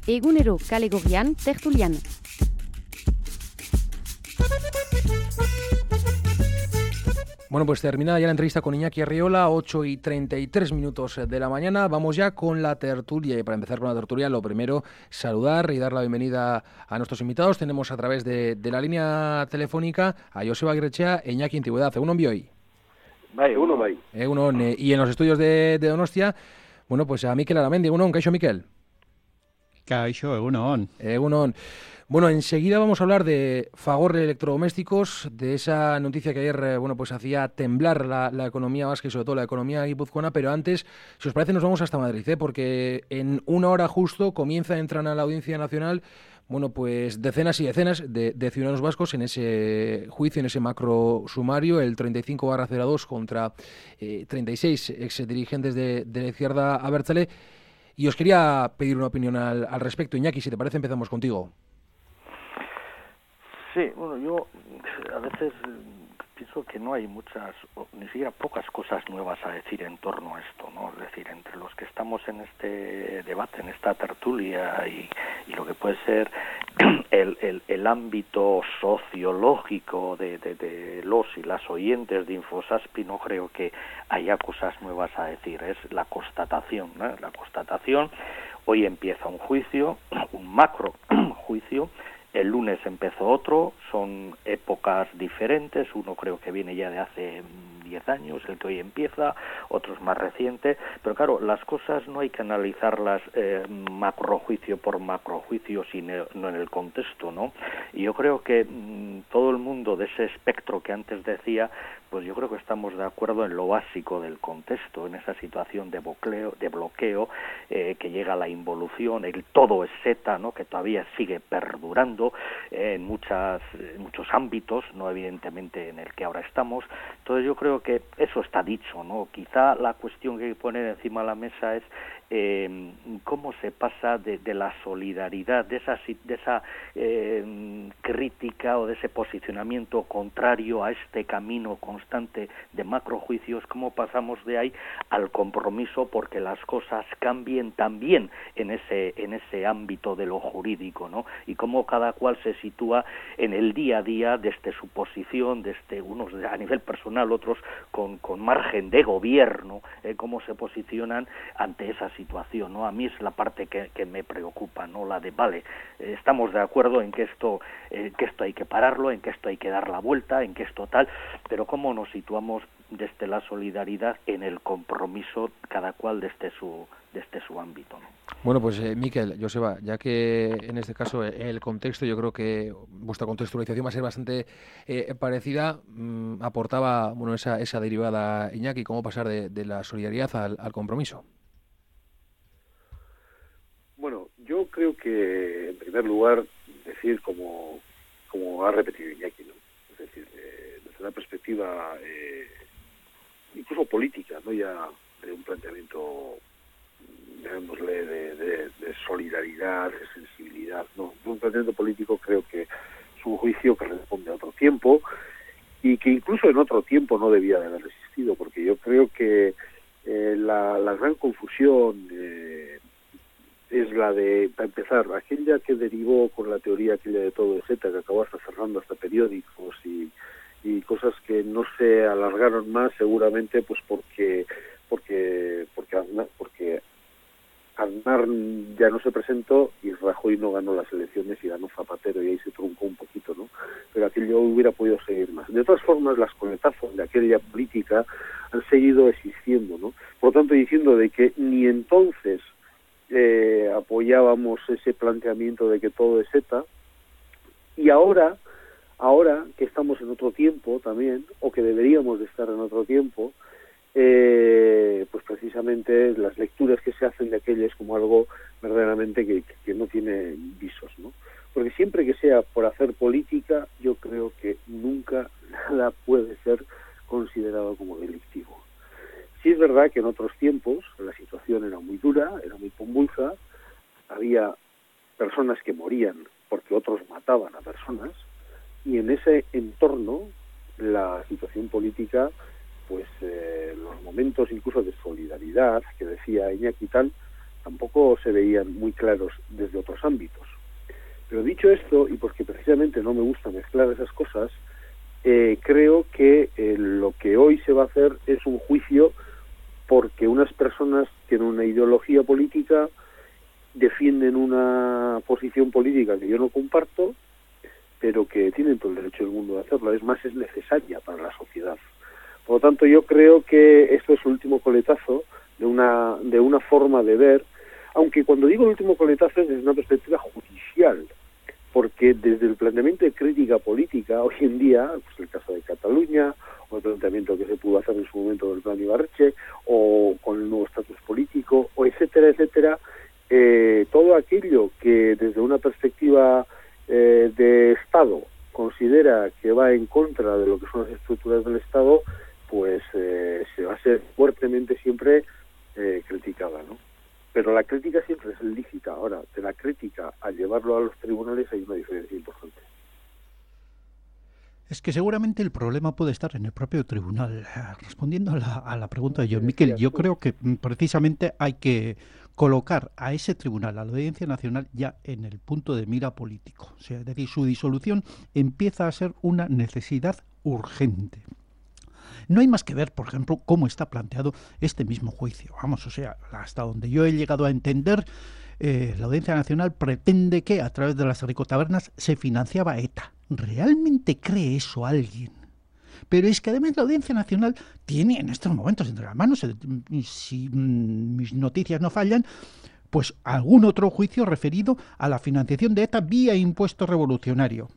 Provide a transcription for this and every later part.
Egunero kale gorrian tertulian. Bueno, pues terminada ya la entrevista con Iñaki Arriola, 8:33 de la mañana. Vamos ya con la tertulia. Y para empezar con la tertulia, lo primero, saludar y dar la bienvenida a nuestros invitados. Tenemos a través de la línea telefónica a Joseba Aguirrechea e Iñaki Antigüedad. Egunon bioi. Egunon bai. Egunon. Y en los estudios de Donostia, bueno, pues a Mikel Aramendi. Egunon, kaixo Mikel. Kaixo, egunon. Egunon. Bueno, enseguida vamos a hablar de Fagor Electrodomésticos, de esa noticia que ayer, pues hacía temblar la economía vasca y sobre todo la economía guipuzcoana, pero antes, si os parece, nos vamos hasta Madrid, porque en una hora justo entran a la Audiencia Nacional, bueno, pues decenas y decenas de ciudadanos vascos en ese juicio, en ese macro sumario, el 35/02 contra 36 exdirigentes de la izquierda abertzale. Y os quería pedir una opinión al respecto. Iñaki, si te parece, empezamos contigo. Sí, bueno, yo a veces pienso que no hay muchas, ni siquiera pocas cosas nuevas a decir en torno a esto, ¿no? Es decir, entre los que estamos en este debate, en esta tertulia y lo que puede ser el ámbito sociológico de los y las oyentes de Infosaspi, no creo que haya cosas nuevas a decir. Es la constatación, ¿no? La constatación. Hoy empieza un juicio, un macro juicio. El lunes empezó otro, son épocas diferentes, uno creo que viene ya de hace 10 años, el que hoy empieza, otro es más reciente, pero claro, las cosas no hay que analizarlas macrojuicio por macrojuicio, sino en el contexto, ¿no? Y yo creo que todo el mundo de ese espectro que antes decía, pues yo creo que estamos de acuerdo en lo básico del contexto, en esa situación de bloqueo que llega a la involución, el todo es Z, ¿no? Que todavía sigue perdurando en muchos ámbitos, no evidentemente en el que ahora estamos. Entonces yo creo que eso está dicho, ¿no? Quizá la cuestión que hay que poner encima de la mesa es cómo se pasa de la solidaridad, de esa crítica o de ese posicionamiento contrario a este camino constante de macrojuicios, cómo pasamos de ahí al compromiso porque las cosas cambien también en ese ámbito de lo jurídico, ¿no? Y cómo cada cual se sitúa en el día a día desde su posición, desde unos a nivel personal, otros con margen de gobierno, cómo se posicionan ante esa situación, ¿no? A mí es la parte que me preocupa, ¿no? La de, vale, estamos de acuerdo en que esto hay que pararlo, en que esto hay que dar la vuelta, en que esto tal, pero cómo nos situamos desde la solidaridad en el compromiso, cada cual desde su ámbito, ¿no? Bueno, pues Mikel, Joseba, ya que en este caso el contexto, yo creo que vuestra contextualización va a ser bastante parecida, aportaba esa derivada, Iñaki, cómo pasar de la solidaridad al compromiso. Bueno, yo creo que, en primer lugar, decir como ha repetido Iñaki, ¿no? Es decir, desde una perspectiva incluso política, no ya de un planteamiento, llamémosle, de solidaridad, de sensibilidad, no, de un planteamiento político, creo que es un juicio que responde a otro tiempo y que incluso en otro tiempo no debía de haber existido, porque yo creo que la gran confusión es la de, para empezar, aquella que derivó con la teoría aquella de todo de Z, que acabó hasta cerrando hasta periódicos y cosas que no se alargaron más, seguramente pues porque Aznar ya no se presentó y Rajoy no ganó las elecciones y ganó Zapatero y ahí se truncó un poquito, ¿no? Pero aquello hubiera podido seguir más. De todas formas, las coletazos de aquella política han seguido existiendo, ¿no? Por lo tanto, diciendo de que ni entonces apoyábamos ese planteamiento de que todo es Z, y ahora que estamos en otro tiempo también, o que deberíamos de estar en otro tiempo, pues precisamente las lecturas que se hacen de aquello es como algo verdaderamente que no tiene visos, ¿no? Porque siempre que sea por hacer política, yo creo que nunca nada puede ser considerado como delictivo. Sí es verdad que en otros tiempos la situación era muy dura, era muy convulsa, había personas que morían porque otros mataban a personas, y en ese entorno la situación política, pues los momentos incluso de solidaridad que decía Iñaki tal, tampoco se veían muy claros desde otros ámbitos. Pero dicho esto, y porque precisamente no me gusta mezclar esas cosas, creo que lo que hoy se va a hacer es un juicio porque unas personas tienen una ideología política, defienden una posición política que yo no comparto, pero que tienen todo el derecho del mundo de hacerlo. Es más, es necesaria para la sociedad. Por lo tanto, yo creo que esto es el último coletazo de una forma de ver, aunque cuando digo el último coletazo es desde una perspectiva judicial, porque desde el planteamiento de crítica política, hoy en día, pues el caso de Cataluña, o el planteamiento que se pudo hacer en su momento del plan Ibarretxe, o con el nuevo estatus político, o etcétera, etcétera, todo aquello que desde una perspectiva de Estado considera que va en contra de lo que son las estructuras del Estado, pues se va a ser fuertemente siempre criticada, ¿no? Pero la crítica siempre es lícita. Ahora, de la crítica a llevarlo a los tribunales hay una diferencia importante. Es que seguramente el problema puede estar en el propio tribunal. Respondiendo a la pregunta de John Miquel, yo creo que precisamente hay que colocar a ese tribunal, a la Audiencia Nacional, ya en el punto de mira político. O sea, es decir, su disolución empieza a ser una necesidad urgente. No hay más que ver, por ejemplo, cómo está planteado este mismo juicio. Vamos, o sea, hasta donde yo he llegado a entender, la Audiencia Nacional pretende que a través de las ricotabernas se financiaba ETA. ¿Realmente cree eso alguien? Pero es que además la Audiencia Nacional tiene en estos momentos entre las manos, si mis noticias no fallan, pues algún otro juicio referido a la financiación de ETA vía impuesto revolucionario.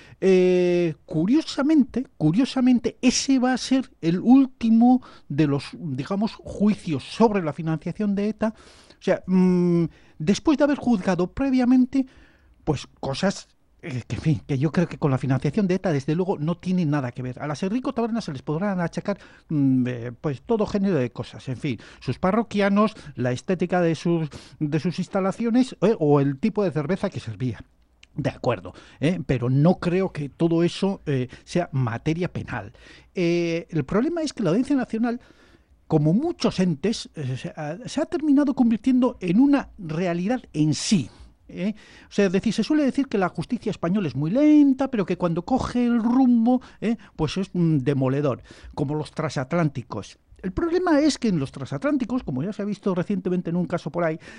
Curiosamente, ese va a ser el último de los, digamos, juicios sobre la financiación de ETA. O sea, después de haber juzgado previamente, pues cosas que yo creo que con la financiación de ETA, desde luego, no tienen nada que ver. A las ricotabernas se les podrán achacar pues todo género de cosas. En fin, sus parroquianos, la estética de sus instalaciones o el tipo de cerveza que servía. De acuerdo, pero no creo que todo eso sea materia penal. El problema es que la Audiencia Nacional, como muchos entes, se ha terminado convirtiendo en una realidad en sí. O sea, es decir, se suele decir que la justicia española es muy lenta, pero que cuando coge el rumbo, pues es demoledor, como los transatlánticos. El problema es que en los transatlánticos, como ya se ha visto recientemente en un caso por ahí,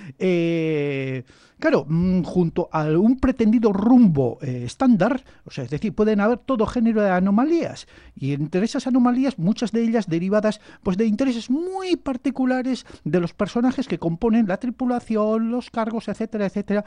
claro, junto a un pretendido rumbo estándar, o sea, es decir, pueden haber todo género de anomalías, y entre esas anomalías, muchas de ellas derivadas pues de intereses muy particulares de los personajes que componen la tripulación, los cargos, etcétera, etcétera,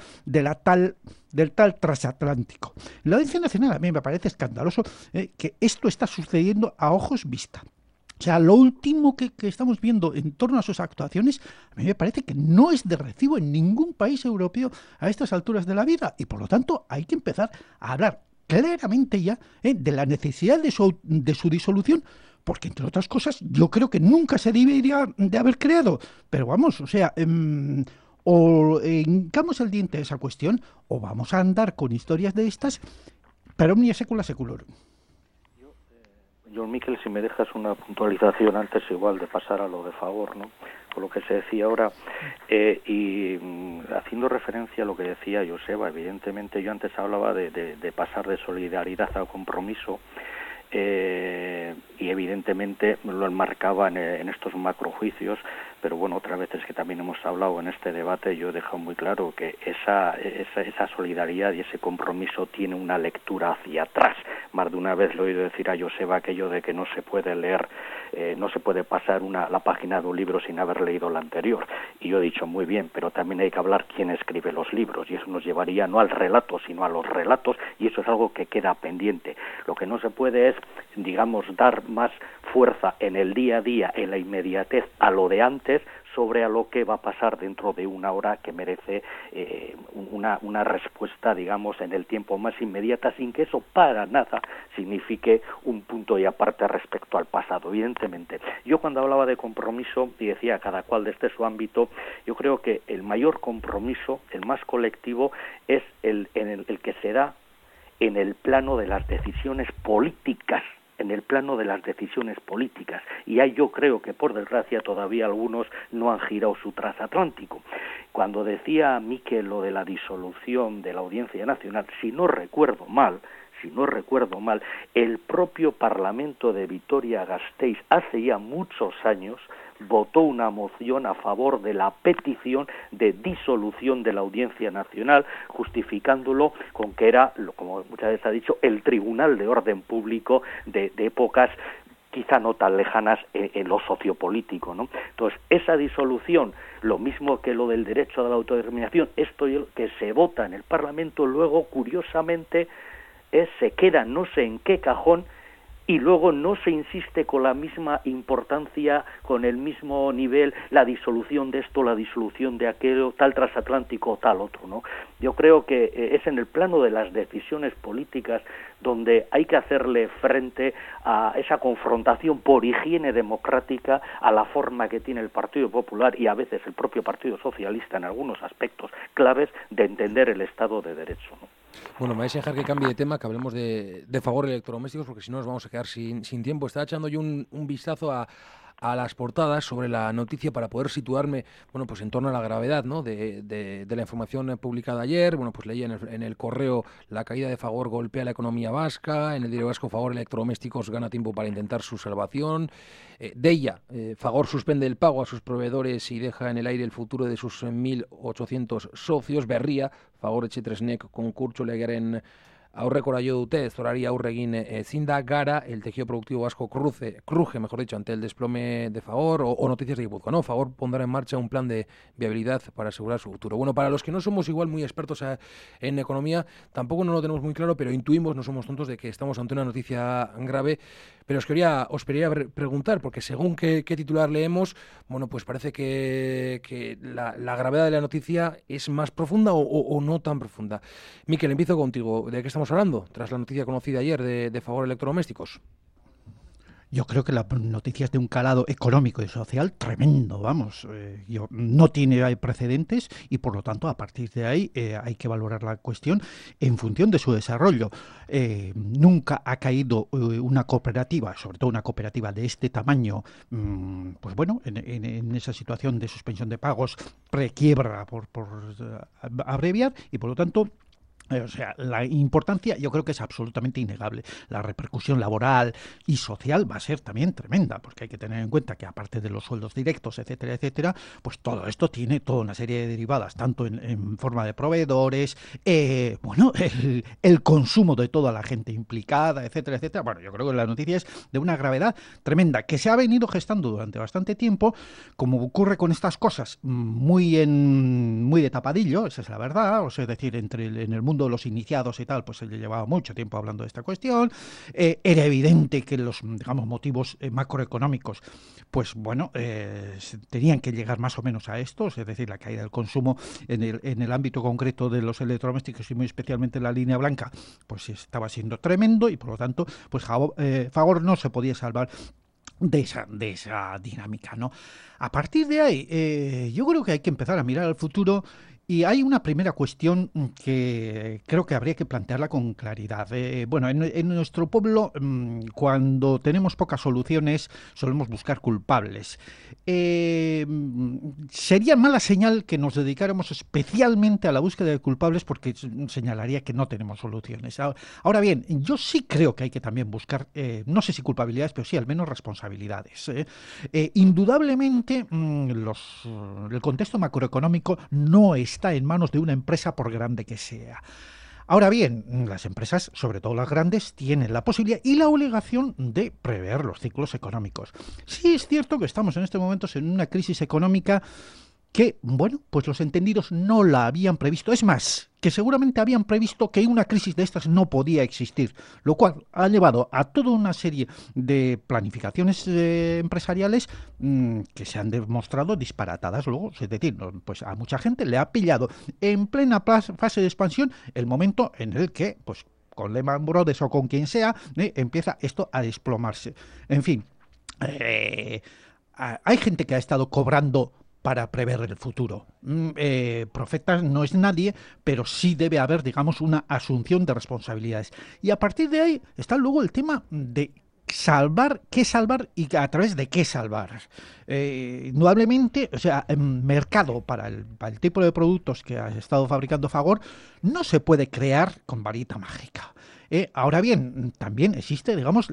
del tal transatlántico. En la Audiencia Nacional a mí me parece escandaloso que esto está sucediendo a ojos vista. O sea, lo último que estamos viendo en torno a sus actuaciones, a mí me parece que no es de recibo en ningún país europeo a estas alturas de la vida, y por lo tanto hay que empezar a hablar claramente ya de la necesidad de su disolución, porque entre otras cosas yo creo que nunca se debería de haber creado. Pero vamos, o sea, o hincamos el diente a esa cuestión, o vamos a andar con historias de estas, pero omnia secula seculorum. John Miquel, si me dejas una puntualización antes igual de pasar a lo de favor, ¿no? Con lo que se decía ahora, y haciendo referencia a lo que decía Joseba, evidentemente yo antes hablaba de pasar de solidaridad a compromiso, y evidentemente lo enmarcaba en estos macrojuicios, pero bueno, otras veces que también hemos hablado en este debate, yo he dejado muy claro que esa solidaridad y ese compromiso tiene una lectura hacia atrás. Más de una vez lo he oído decir a Joseba aquello de que no se puede leer, no se puede pasar la página de un libro sin haber leído la anterior. Y yo he dicho muy bien, pero también hay que hablar quién escribe los libros, y eso nos llevaría no al relato, sino a los relatos, y eso es algo que queda pendiente. Lo que no se puede es, digamos, dar más fuerza en el día a día, en la inmediatez, a lo de antes, sobre a lo que va a pasar dentro de una hora, que merece una respuesta, digamos, en el tiempo más inmediata, sin que eso para nada signifique un punto y aparte respecto al pasado. Evidentemente, yo cuando hablaba de compromiso y decía cada cual desde su ámbito, yo creo que el mayor compromiso, el más colectivo, es el que se da en el plano de las decisiones políticas en el plano de las decisiones políticas, y ahí yo creo que por desgracia todavía algunos no han girado su transatlántico. Cuando decía Miquel lo de la disolución de la Audiencia Nacional, si no recuerdo mal, el propio Parlamento de Vitoria-Gasteiz hace ya muchos años votó una moción a favor de la petición de disolución de la Audiencia Nacional, justificándolo con que era, como muchas veces ha dicho, el Tribunal de Orden Público de épocas quizá no tan lejanas en lo sociopolítico, ¿no? Entonces, esa disolución, lo mismo que lo del derecho a la autodeterminación, esto que se vota en el Parlamento, luego, curiosamente, se queda no sé en qué cajón, y luego no se insiste con la misma importancia, con el mismo nivel, la disolución de esto, la disolución de aquello, tal transatlántico o tal otro, ¿no? Yo creo que es en el plano de las decisiones políticas donde hay que hacerle frente a esa confrontación por higiene democrática a la forma que tiene el Partido Popular y a veces el propio Partido Socialista en algunos aspectos claves de entender el Estado de Derecho, ¿no? Bueno, me vais a dejar que cambie de tema, que hablemos de Fagor Electrodomésticos, porque si no nos vamos a quedar sin tiempo. Estaba echando yo un vistazo a las portadas sobre la noticia para poder situarme, bueno, pues en torno a la gravedad, ¿no?, de la información publicada ayer. Bueno, pues leía en el Correo: la caída de Fagor golpea la economía vasca. En el Diario Vasco: Fagor Electrodomésticos gana tiempo para intentar su salvación. Deia: Fagor suspende el pago a sus proveedores y deja en el aire el futuro de sus 1.800 socios. Berria: Fagor etxetresnek konkurtso legearen aurrekora jo dute, zorari aurre egin ezin da. Gara: el tejido productivo vasco cruje, mejor dicho, ante el desplome de Fagor. O Noticias de Guipúzcoa, ¿no? Fagor pondrá en marcha un plan de viabilidad para asegurar su futuro. Bueno, para los que no somos igual muy expertos en economía, tampoco no lo tenemos muy claro, pero intuimos, no somos tontos, de que estamos ante una noticia grave. Pero os quería preguntar, porque según qué titular leemos, bueno, pues parece que la gravedad de la noticia es más profunda o no tan profunda. Miquel, empiezo contigo. ¿De qué estamos hablando tras la noticia conocida ayer de Fagor Electrodomésticos? Yo creo que la noticia es de un calado económico y social tremendo, vamos. No tiene precedentes y, por lo tanto, a partir de ahí hay que valorar la cuestión en función de su desarrollo. Nunca ha caído una cooperativa, sobre todo una cooperativa de este tamaño, pues bueno, en esa situación de suspensión de pagos, prequiebra, por abreviar, y por lo tanto, o sea, la importancia yo creo que es absolutamente innegable. La repercusión laboral y social va a ser también tremenda, porque hay que tener en cuenta que, aparte de los sueldos directos, etcétera, etcétera, pues todo esto tiene toda una serie de derivadas, tanto en forma de proveedores, bueno, el consumo de toda la gente implicada, etcétera, etcétera. Bueno, yo creo que la noticia es de una gravedad tremenda, que se ha venido gestando durante bastante tiempo, como ocurre con estas cosas, muy de tapadillo, esa es la verdad. O sea, es decir, en el mundo de los iniciados y tal, pues se llevaba mucho tiempo hablando de esta cuestión. Era evidente que los, digamos, motivos macroeconómicos, pues bueno, tenían que llegar más o menos a estos, es decir, la caída del consumo en el ámbito concreto de los electrodomésticos y muy especialmente en la línea blanca, pues estaba siendo tremendo, y por lo tanto, pues Fagor no se podía salvar de esa dinámica, ¿no? A partir de ahí, yo creo que hay que empezar a mirar al futuro. Y hay una primera cuestión que creo que habría que plantearla con claridad. Bueno, en nuestro pueblo, cuando tenemos pocas soluciones, solemos buscar culpables. Sería mala señal que nos dedicáramos especialmente a la búsqueda de culpables, porque señalaría que no tenemos soluciones. Ahora bien, yo sí creo que hay que también buscar, no sé si culpabilidades, pero sí al menos responsabilidades. Indudablemente, el contexto macroeconómico no está en manos de una empresa, por grande que sea. Ahora bien, las empresas, sobre todo las grandes, tienen la posibilidad y la obligación de prever los ciclos económicos. Sí es cierto que estamos en estos momentos en una crisis económica que, bueno, pues los entendidos no la habían previsto. Es más, que seguramente habían previsto que una crisis de estas no podía existir, lo cual ha llevado a toda una serie de planificaciones empresariales que se han demostrado disparatadas luego. Es decir, pues a mucha gente le ha pillado en plena fase de expansión el momento en el que, pues con Lehman Brothers o con quien sea, empieza esto a desplomarse. En fin, hay gente que ha estado cobrando para prever el futuro. Profeta no es nadie, pero sí debe haber, digamos, una asunción de responsabilidades. Y a partir de ahí está luego el tema de salvar, qué salvar y a través de qué salvar. Indudablemente, o sea, mercado para el tipo de productos que ha estado fabricando Fagor no se puede crear con varita mágica. Ahora bien, también existe, digamos,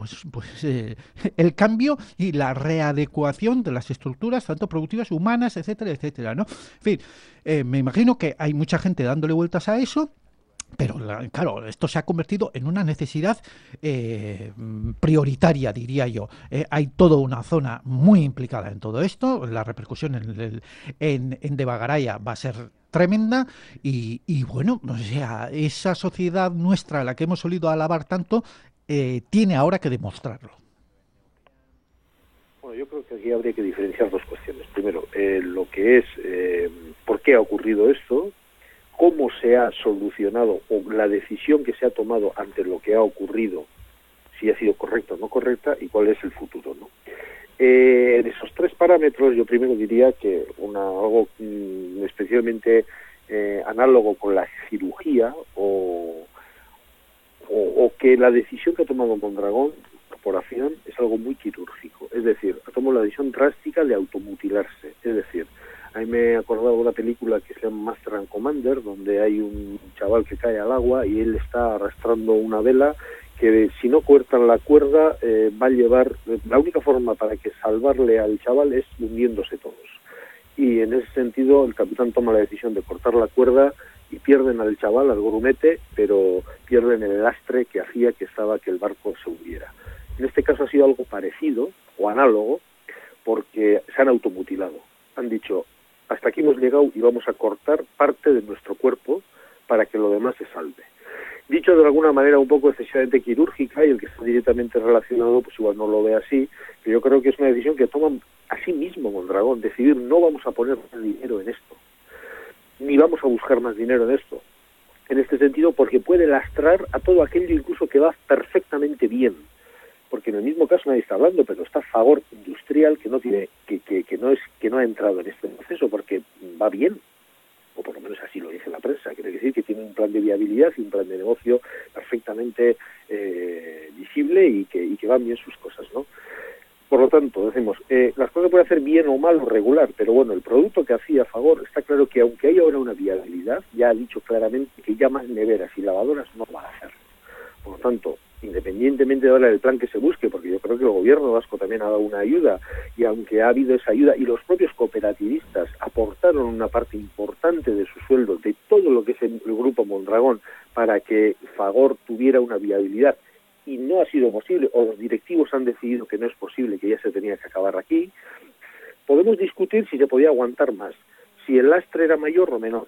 el cambio y la readecuación de las estructuras, tanto productivas, humanas, etcétera, etcétera, ¿no? En fin, me imagino que hay mucha gente dándole vueltas a eso. Pero claro, esto se ha convertido en una necesidad prioritaria, diría yo. Hay toda una zona muy implicada en todo esto. La repercusión en Debagaraya va a ser tremenda y bueno, o sea, esa sociedad nuestra a la que hemos solido alabar tanto tiene ahora que demostrarlo. Bueno, yo creo que aquí habría que diferenciar dos cuestiones. Primero, lo que es por qué ha ocurrido esto, cómo se ha solucionado o la decisión que se ha tomado ante lo que ha ocurrido, si ha sido correcta o no correcta, y cuál es el futuro, ¿no? En esos tres parámetros yo primero diría que algo especialmente análogo con la cirugía o que la decisión que ha tomado Mondragón, corporación, es algo muy quirúrgico. Es decir, ha tomado la decisión drástica de automutilarse. Es decir, a mí me he acordado de una película que se llama Master and Commander, donde hay un chaval que cae al agua y él está arrastrando una vela que si no cortan la cuerda va a llevar... La única forma para que salvarle al chaval es hundiéndose todos. Y en ese sentido el capitán toma la decisión de cortar la cuerda y pierden al chaval, al grumete, pero pierden el lastre que hacía que el barco se hundiera. En este caso ha sido algo parecido o análogo porque se han automutilado. Han dicho, hasta aquí hemos llegado y vamos a cortar parte de nuestro cuerpo para que lo demás se salve. Dicho de alguna manera un poco excesivamente quirúrgica, y el que está directamente relacionado pues igual no lo ve así, pero yo creo que es una decisión que toman a sí mismo Mondragón, decidir no vamos a poner más dinero en esto, ni vamos a buscar más dinero en esto. En este sentido, porque puede lastrar a todo aquello incluso que va perfectamente bien. Porque en el mismo caso nadie está hablando, pero está Fagor Industrial que no tiene, que no ha entrado en este proceso porque va bien, o por lo menos así lo dice la prensa. Quiere decir que tiene un plan de viabilidad y un plan de negocio perfectamente visible y que van bien sus cosas, ¿no? Por lo tanto, decimos, las cosas pueden hacer bien o mal o regular, pero bueno, el producto que hacía Fagor está claro que aunque haya ahora una viabilidad, ya ha dicho claramente que ya más neveras y lavadoras no van a hacer. Por lo tanto, independientemente de ahora del plan que se busque, porque yo creo que el gobierno vasco también ha dado una ayuda, y aunque ha habido esa ayuda, y los propios cooperativistas aportaron una parte importante de su sueldo, de todo lo que es el grupo Mondragón, para que Fagor tuviera una viabilidad, y no ha sido posible, o los directivos han decidido que no es posible, que ya se tenía que acabar aquí, podemos discutir si se podía aguantar más, si el lastre era mayor o menor.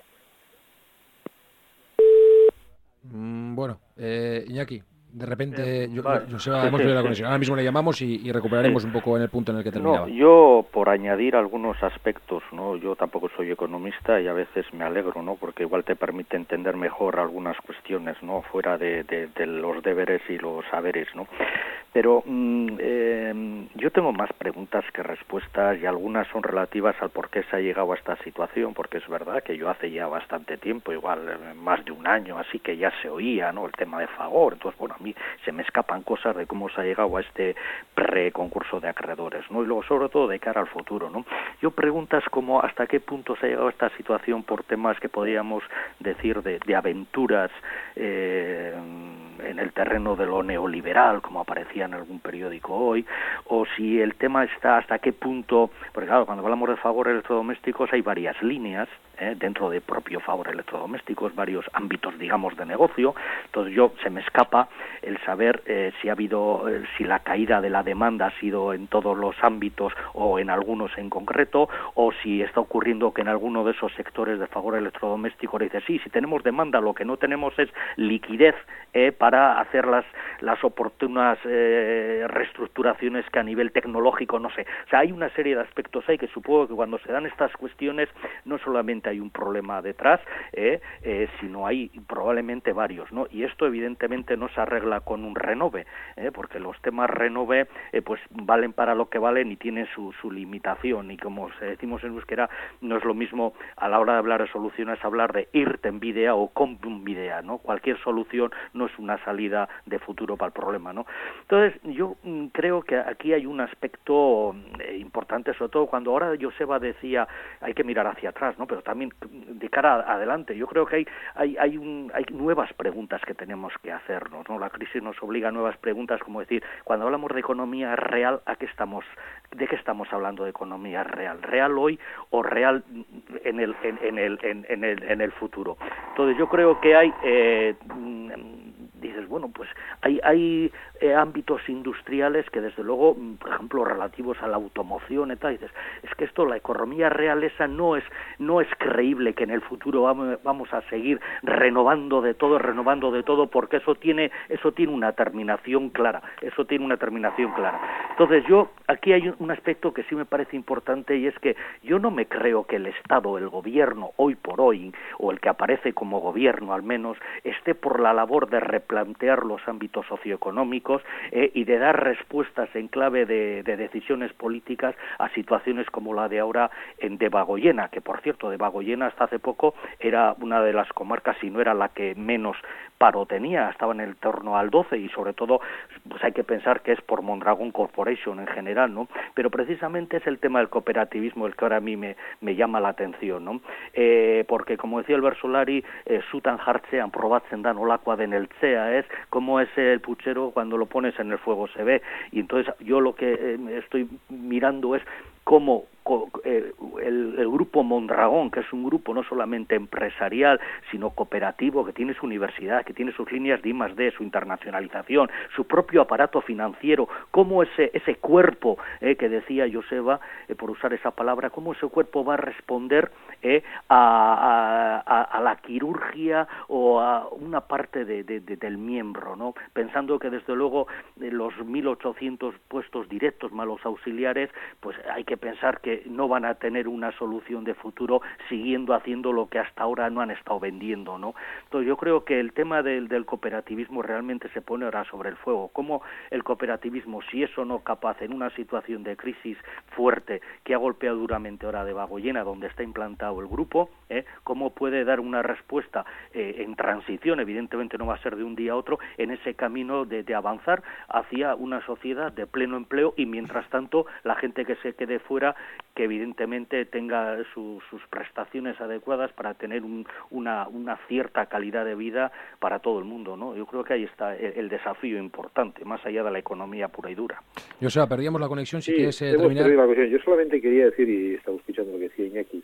Bueno, Iñaki, de repente vale. hemos perdido la conexión. Ahora mismo le llamamos y recuperaremos un poco en el punto en el que terminaba. No, yo por añadir algunos aspectos, ¿no? Yo tampoco soy economista y a veces me alegro, ¿no? Porque igual te permite entender mejor algunas cuestiones, ¿no? Fuera de los deberes y los saberes, ¿no? Pero yo tengo más preguntas que respuestas y algunas son relativas al por qué se ha llegado a esta situación, porque es verdad que yo hace ya bastante tiempo, igual más de un año, así que ya se oía, ¿no? El tema de Fagor. Entonces, bueno, a mí se me escapan cosas de cómo se ha llegado a este preconcurso de acreedores, ¿no? Y luego, sobre todo, de cara al futuro, ¿no? Yo preguntas como hasta qué punto se ha llegado a esta situación por temas que podríamos decir de aventuras en el terreno de lo neoliberal, como aparecía en algún periódico hoy, o si el tema está hasta qué punto, porque claro, cuando hablamos de Fagor Electrodomésticos hay varias líneas, dentro de propio Fagor Electrodomésticos, varios ámbitos, digamos, de negocio. Entonces se me escapa el saber si ha habido, si la caída de la demanda ha sido en todos los ámbitos o en algunos en concreto, o si está ocurriendo que en alguno de esos sectores de Fagor Electrodoméstico le dice, sí, si tenemos demanda, lo que no tenemos es liquidez para hacer las oportunas reestructuraciones que a nivel tecnológico, no sé. O sea, hay una serie de aspectos ahí que supongo que cuando se dan estas cuestiones no solamente hay un problema detrás, sino hay probablemente varios, ¿no? Y esto evidentemente no se arregla con un renove, porque los temas renove pues valen para lo que valen y tienen su limitación, y como decimos en euskera, no es lo mismo a la hora de hablar de soluciones hablar de irtenbidea o konponbidea, ¿no? Cualquier solución no es una una salida de futuro para el problema, ¿no? Entonces, yo creo que aquí hay un aspecto importante, sobre todo cuando ahora Joseba decía hay que mirar hacia atrás, ¿no? Pero también de cara adelante. Yo creo que hay nuevas preguntas que tenemos que hacernos, ¿no? La crisis nos obliga a nuevas preguntas, como decir, cuando hablamos de economía real, ¿de qué estamos hablando de economía real? ¿Real hoy o real en el futuro? Entonces yo creo que hay dices, bueno, pues hay ámbitos industriales que desde luego, por ejemplo, relativos a la automoción y tal, dices, es que esto, la economía real esa no es creíble que en el futuro vamos a seguir renovando de todo, porque eso tiene una terminación clara, Entonces yo, aquí hay un aspecto que sí me parece importante, y es que yo no me creo que el Estado, el gobierno, hoy por hoy, o el que aparece como gobierno al menos, esté por la labor de replantear los ámbitos socioeconómicos y de dar respuestas en clave de decisiones políticas a situaciones como la de ahora en Debagoyena, que por cierto, Debagoyena hasta hace poco era una de las comarcas, si no era la que menos paro tenía, estaba en el torno al 12, y sobre todo pues hay que pensar que es por Mondragón Corporation en general, ¿no? Pero precisamente es el tema del cooperativismo el que ahora a mí me llama la atención, ¿no? Porque como decía el Bersolari, zutan jartzean probatzen da nolakoa den eltzea, es como es el puchero cuando lo pones en el fuego se ve, y entonces yo lo que estoy mirando es cómo el grupo Mondragón, que es un grupo no solamente empresarial, sino cooperativo, que tiene su universidad, que tiene sus líneas de I+D, su internacionalización, su propio aparato financiero, cómo ese cuerpo, que decía Joseba, por usar esa palabra, cómo ese cuerpo va a responder a la quirurgia o a una parte del miembro, ¿no? Pensando que desde luego los 1.800 puestos directos más los auxiliares, pues hay que pensar que no van a tener una solución de futuro siguiendo haciendo lo que hasta ahora no han estado vendiendo, ¿no? Entonces yo creo que el tema del cooperativismo realmente se pone ahora sobre el fuego. Cómo el cooperativismo, si es o no capaz en una situación de crisis fuerte que ha golpeado duramente ahora Debagoyena, donde está implantado el grupo, cómo puede dar una respuesta en transición, evidentemente no va a ser de un día a otro, en ese camino de avanzar hacia una sociedad de pleno empleo, y mientras tanto la gente que se quede fuera, que evidentemente tenga sus prestaciones adecuadas para tener una cierta calidad de vida para todo el mundo, ¿no? Yo creo que ahí está el desafío importante, más allá de la economía pura y dura. Joseba, perdíamos la conexión, si quieres terminar. Yo solamente quería decir, y estaba escuchando lo que decía Iñaki,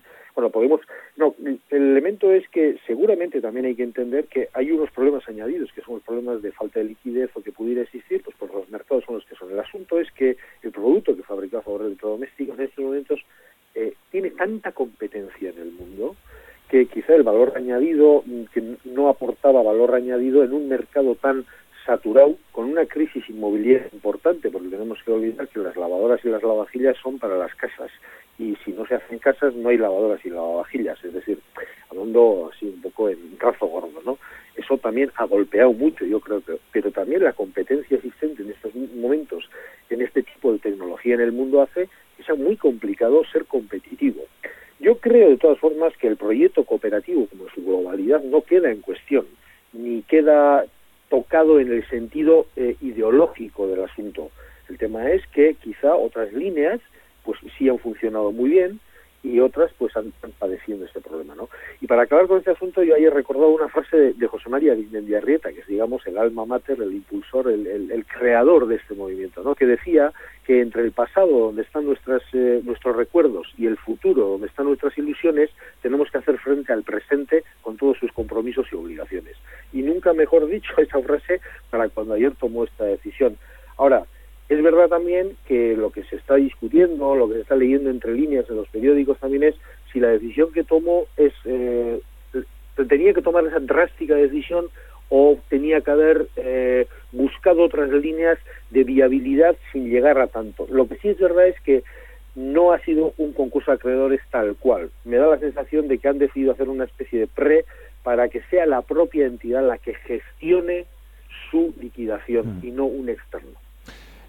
el elemento es que seguramente también hay que entender que hay unos problemas añadidos, que son los problemas de falta de liquidez o que pudiera existir, pues los mercados son los que son. El asunto es que el producto que fabrica Fagor Electrodomésticos en estos momentos tiene tanta competencia en el mundo que quizá el valor añadido, que no aportaba valor añadido en un mercado tan saturado, con una crisis inmobiliaria importante, porque tenemos que olvidar que las lavadoras y las lavavajillas son para las casas, y si no se hacen casas no hay lavadoras y lavavajillas, es decir, hablando así un poco en trazo gordo, ¿no? Eso también ha golpeado mucho, yo creo pero también la competencia existente en estos momentos en este tipo de tecnología en el mundo hace que sea muy complicado ser competitivo. Yo creo de todas formas que el proyecto cooperativo como su globalidad no queda en cuestión, ni queda tocado en el sentido ideológico del asunto. El tema es que quizá otras líneas pues sí han funcionado muy bien y otras pues han padeciendo este problema, ¿no? Y para acabar con este asunto, yo ayer recordado una frase de José María Arizmendiarrieta, que es, digamos, el alma mater, el impulsor, el creador de este movimiento, ¿no? Que decía que entre el pasado, donde están nuestros recuerdos, y el futuro, donde están nuestras ilusiones, tenemos que hacer frente al presente con todos sus compromisos y obligaciones. Y nunca mejor dicho esa frase para cuando ayer tomó esta decisión. Ahora, es verdad también que lo que se está discutiendo, lo que se está leyendo entre líneas en los periódicos también es si la decisión que tomó tenía que tomar esa drástica decisión o tenía que haber buscado otras líneas de viabilidad sin llegar a tanto. Lo que sí es verdad es que no ha sido un concurso de acreedores tal cual. Me da la sensación de que han decidido hacer una especie de para que sea la propia entidad la que gestione su liquidación y no un externo.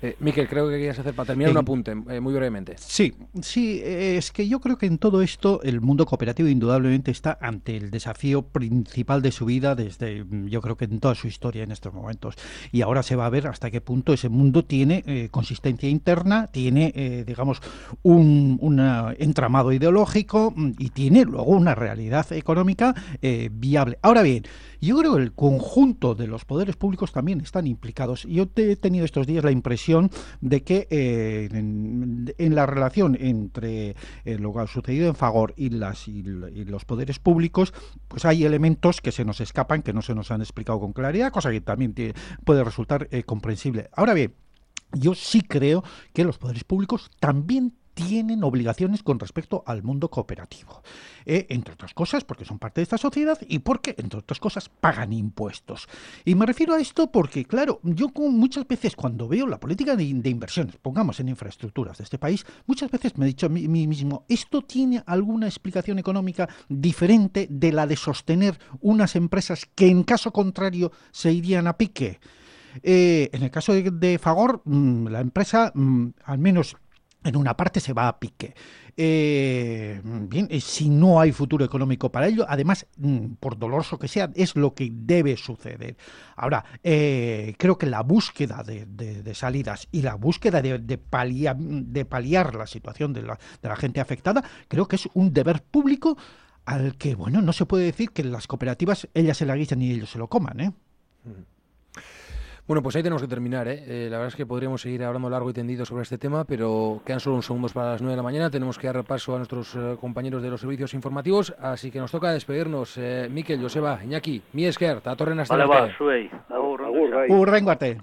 Miquel, creo que querías hacer para terminar un apunte, muy brevemente. Sí, es que yo creo que en todo esto el mundo cooperativo indudablemente está ante el desafío principal de su vida desde, yo creo que en toda su historia en estos momentos. Y ahora se va a ver hasta qué punto ese mundo tiene consistencia interna, tiene, digamos, un entramado ideológico y tiene luego una realidad económica viable. Ahora bien, yo creo que el conjunto de los poderes públicos también están implicados. Yo he tenido estos días la impresión de que en la relación entre lo que ha sucedido en Fagor y los poderes públicos, pues hay elementos que se nos escapan, que no se nos han explicado con claridad, cosa que también puede resultar comprensible. Ahora bien, yo sí creo que los poderes públicos también tienen obligaciones con respecto al mundo cooperativo, entre otras cosas porque son parte de esta sociedad y porque, entre otras cosas, pagan impuestos. Y me refiero a esto porque, claro, yo muchas veces cuando veo la política de inversiones, pongamos en infraestructuras de este país, muchas veces me he dicho a mí mismo, ¿esto tiene alguna explicación económica diferente de la de sostener unas empresas que en caso contrario se irían a pique? En el caso de Fagor, la empresa, al menos en una parte, se va a pique. Bien, si no hay futuro económico para ello, además, por doloroso que sea, es lo que debe suceder. Ahora, creo que la búsqueda de salidas y la búsqueda de paliar la situación de la gente afectada, creo que es un deber público al que, bueno, no se puede decir que las cooperativas ellas se la guisen y ellos se lo coman, ¿eh? Bueno, pues ahí tenemos que terminar, ¿eh? La verdad es que podríamos seguir hablando largo y tendido sobre este tema, pero quedan solo unos segundos para las 9 de la mañana. Tenemos que dar paso a nuestros compañeros de los servicios informativos, así que nos toca despedirnos. Mikel, Joseba, Iñaki, mi esker, ta torren astera arte. Zuei. Urrengo arte.